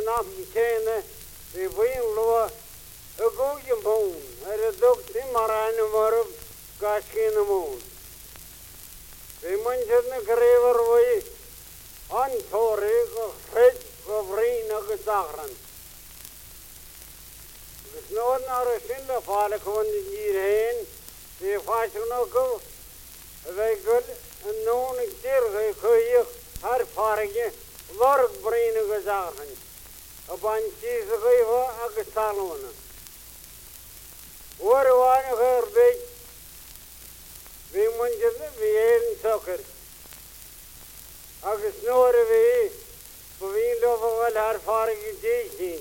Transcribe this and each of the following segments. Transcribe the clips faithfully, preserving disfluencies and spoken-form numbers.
snap kene we win lo a go je moon er a dog in marane morop gaskin moon we manjerne grever we an thore go fred go vrina go sagran snor nar sin la fale kon hierheen we fasno go we gul non keer ge har farge work brain go sagran a bunch is go ag salona or one her big we manjerne we en soccer ag snor we we lo wal har farge ji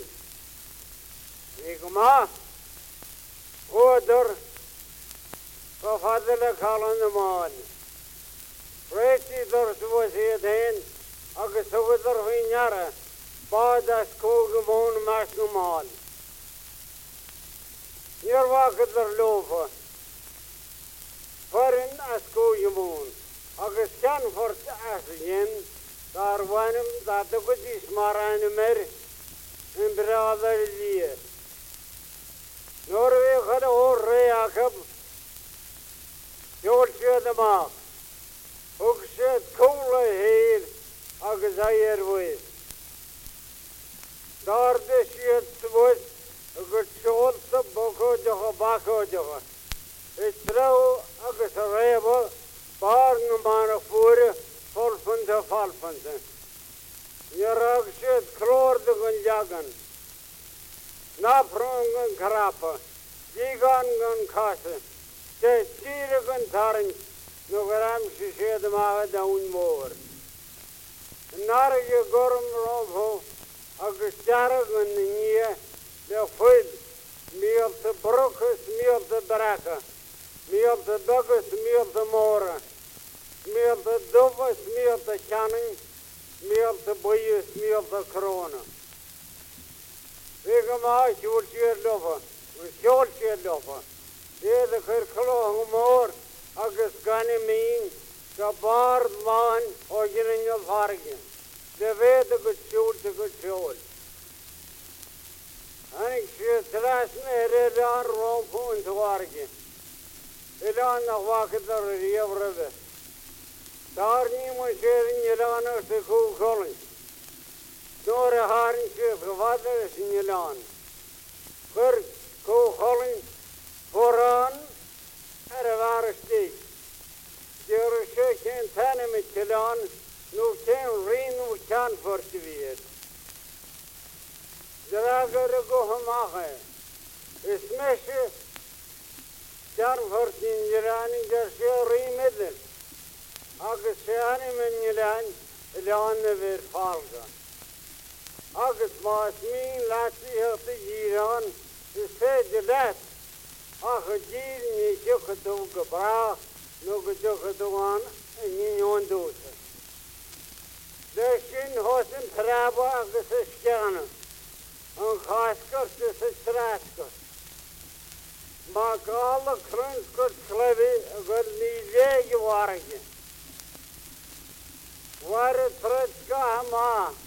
Igma, Odor, Father Colon the Mon. Pretty doors was here then, August over Vinara, Bada Skogamon Masnumon. Near Walker Lofa, Foreign Askoyamon, August Canford Asian, Darwanum, that the Goodies Maranamer, and brother year. Norway had a whole ray Jacob. Georgia the mark. Hook said, cooler head, Agazayer way. Dar the shit was a good short of Boko Johabako Joha. It's through Agasareva, Barn Manafur, Falfanta Falfanta. Yarag said, Clor the Gunjagan. Naprongan Karapa, Gigan Kasa, the Tiragan Taran, Nogaram Shisha the Maha down more. Naraja Gorum Robo, Augustaragan Nia, the Food, me of the Brocus, me of the Baraka, me of the Douglas, me of the Mora, me of the Dovas, me of the Channing, me of the Boyus, me of the Corona. Vegama shortshare lofa, shortshare lofa. There the Kirklo more, August Gani mean, the bar man, original Hargan. The way the good shoot, the good shoot. And she thrashed me around Rompo into Hargan. It on the walk at the river. Darni was sharing Yelana to cool Collins. Door a haring ship of water in Milan. First, go Holland, Foran, at a var state. There are shaking tenement Milan, no can rain, no can for the year. There are going to go Hamaha. A smash, Jan Fortin Milan, Garcia Remedel. Augustani Milan, Milan never falga. August was mean last year of the year to say the last. Ach, a deal, you took a dog, a bra, no good took a one, and you on those. The shin horse and traba, August is Scanner, and Haskos is a Strasko. Mark all the crunch good clevy, a good knee, you are again. What a threat, Gama.